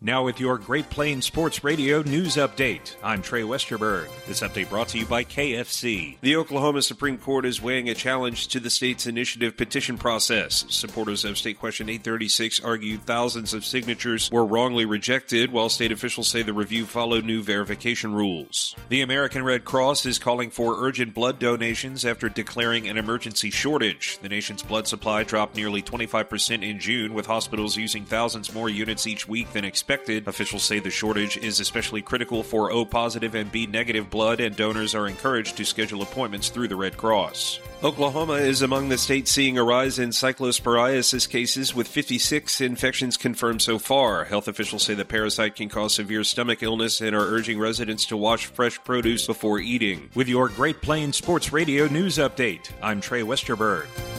Now with your Great Plains Sports Radio news update, I'm Trey Westerberg. This update brought to you by KFC. The Oklahoma Supreme Court is weighing a challenge to the state's initiative petition process. Supporters of State Question 836 argued thousands of signatures were wrongly rejected, while state officials say the review followed new verification rules. The American Red Cross is calling for urgent blood donations after declaring an emergency shortage. The nation's blood supply dropped nearly 25% in June, with hospitals using thousands more units each week than expected. Officials say the shortage is especially critical for O-positive and B-negative blood, and donors are encouraged to schedule appointments through the Red Cross. Oklahoma is among the states seeing a rise in cyclosporiasis cases, with 56 infections confirmed so far. Health officials say the parasite can cause severe stomach illness and are urging residents to wash fresh produce before eating. With your Great Plains Sports Radio news update, I'm Trey Westerberg.